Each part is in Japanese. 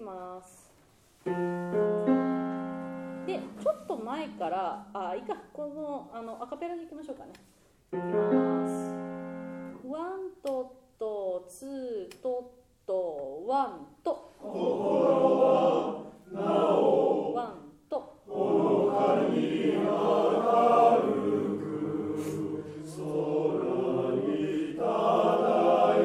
ます。で、ちょっと前から、いいか、このアカペラでいきましょうかね。いきます。ワントット、ツートット、ワント。心はなお、ワント。ほのかに明るく、空に漂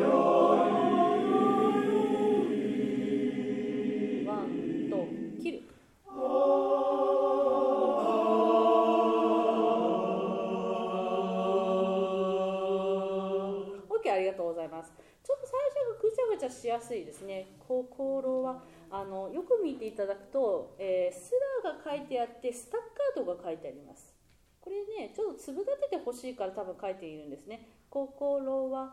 い。ワント、切る。OK、ありがとうございます。ちょっと最初がぐちゃぐちゃしやすいですね。心はよく見ていただくと、スラが書いてあってスタッカートが書いてあります。これね、ちょっと粒立ててほしいから多分書いているんですね。心は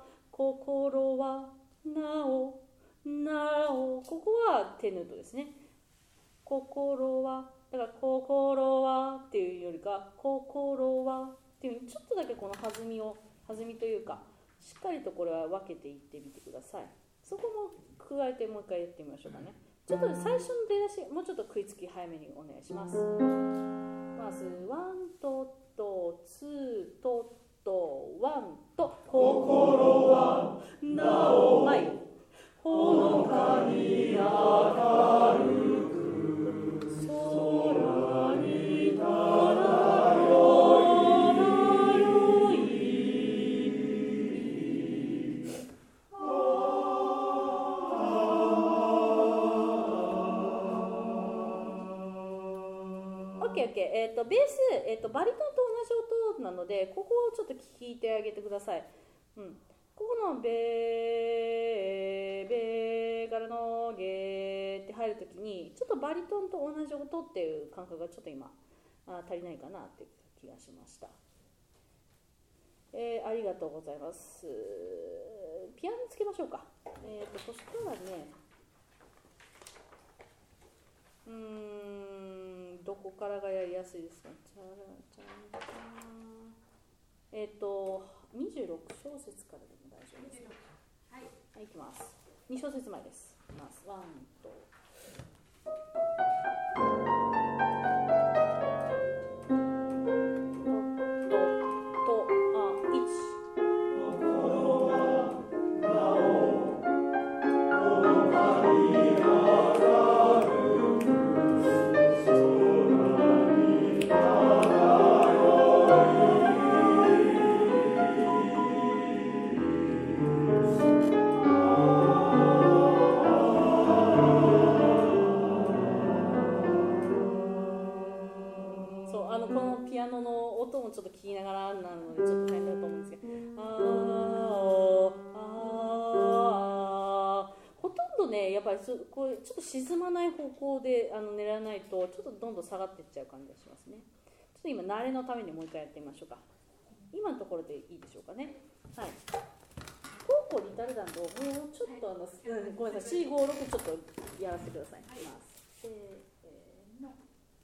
なおなお、ここはテヌートですね。心は、だから心はっていうよりか心はっていう、ちょっとだけこの弾みというか、しっかりとこれは分けていってみてください。そこも加えてもう一回やってみましょうかね。ちょっと最初の出だしもうちょっと食いつき早めにお願いします。まずワントット、ツートット、ワント。心はなお、はい、ほのかに明るく、空に漂い。OK、ベース、バリトンと同じ音なので、ここをちょっと聞いてあげてください。ここのベーからのゲーって入るときに、ちょっとバリトンと同じ音っていう感覚がちょっと今足りないかなっていう気がしました。ありがとうございます。ピアノつけましょうか。そしたらね、どこからがやりやすいですか。26小節からでも大丈夫ですか。はい、いきます。2小節前です。いきます。ワンと。ちょっと聞きながらなのでちょっと大変だと思うんですけど、ほとんどね、やっぱりこうちょっと沈まない方向で狙わないとちょっとどんどん下がっていっちゃう感じがしますね。ちょっと今慣れのためにもう一回やってみましょうか。今のところでいいでしょうかね。はい。コーコリタルダンドをもうちょっとごめんなさい、456ちょっとやらせてください。いきます。せーの。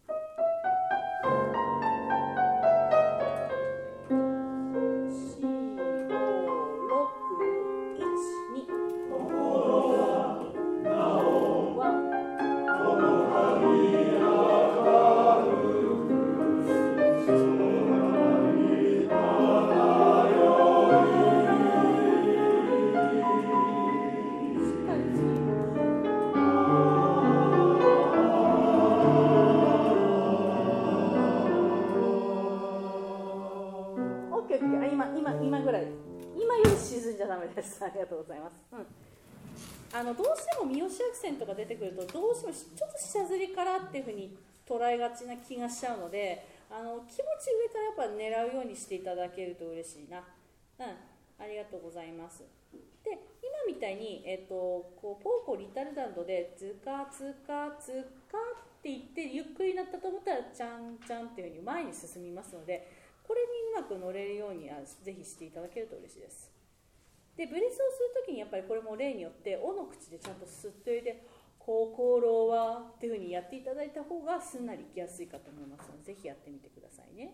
今ぐらいです。今より沈んじゃダメです。ありがとうございます。どうしても三好アクセントが出てくるとどうしてもちょっと下ずりからっていうふうに捉えがちな気がしちゃうので、気持ち上からやっぱ狙うようにしていただけると嬉しいな。ありがとうございます。で、今みたいに、こうポーコリタルダンドでズカツカツカって言ってゆっくりになったと思ったらチャンチャンっていうふうに前に進みますので、これにうまく乗れるようにぜひしていただけると嬉しいです。で、ブレスをするときにやっぱりこれも例によって「お」の口でちゃんと吸っておいて「心は」っていうふうにやっていただいた方がすんなりいきやすいかと思いますので、ぜひやってみてくださいね。